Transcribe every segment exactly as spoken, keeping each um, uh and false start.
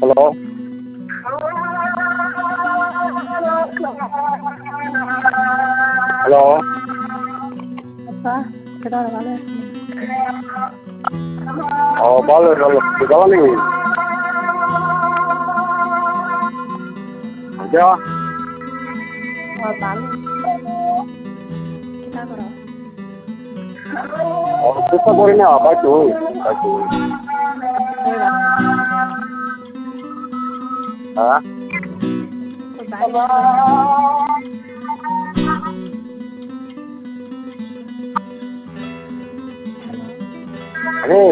Hello hello Apa? Kita udah balik. Oh balik balik di dalam nih aja Oh, balik. Kita berapa? oh kita boleh nih apa tuh apa tuh ah Halo,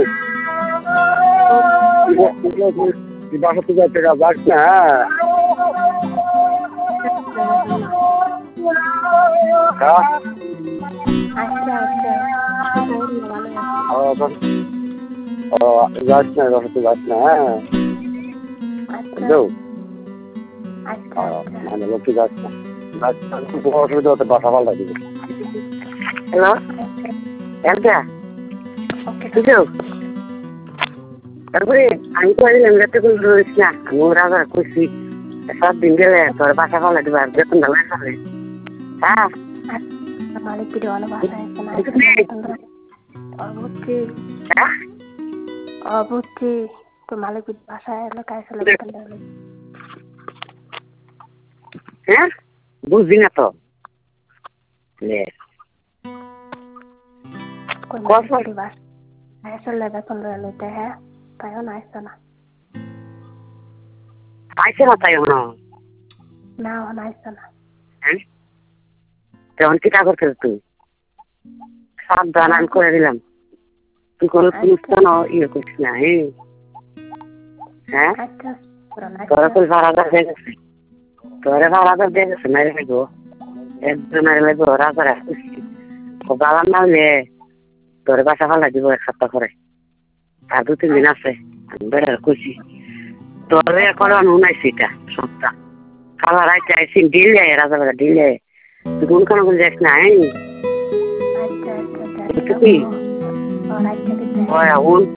di bawah tiga tiga belasnya. Kah? Ada, ada. Kita udah balik. Oh, kan. Oh, belasnya, bawah tiga belasnya. Ada. Aduh. Ada. Oh, mana lo tiga belasnya? Belasnya itu bawah sudah terbasah lagi. Halo? Ada. Oke. Tujuh. তারপরে আমি তো আইলাম রাতে কোন রইছ না মোরা আর খুশি সব দিন গেলে তোর বাসা ভালো দিবার বেতন ভালো আছে হ্যাঁ Balik video ala bahasa sana. Oh, buti. হ্যাঁ Oh, buti. Tuh malik video bahasa lo kayak selebihkan dulu. হ্যাঁ বুঝবি না তো লে Kau malik video bahasa. Saya selebihkan dulu teh ya. Tayo na sana. আইছে না তাই না Na, na sana. হ্যাঁ তখন কি কা করছিস তুই সাবধান আমি করে দিলাম তুই কোনো পুলিশ কেন ইয়ে করছিস না হ্যাঁ Ada. Kurang তোরা aja. তুই ভাড়া করে দিয়ে গেছে তোরে ভাড়া করে দিয়ে গেছে মেরে লাগবো একজন মেরে লাগবো ওরা করে ও গালার না হলে তোরে বাসা ভালো দিব এক সপ্তাহ করে আর দু তিন দিন আছে আমি বেড়ার খুশি তোরে এখন উনাইছি এটা সপ্তাহ খাবার আইতে আইসি দিলে রাজা বেড়া দিলে তুই কোন কোনো কোন যাস না Ada, ada. Itu sih. Oh, ada. ওই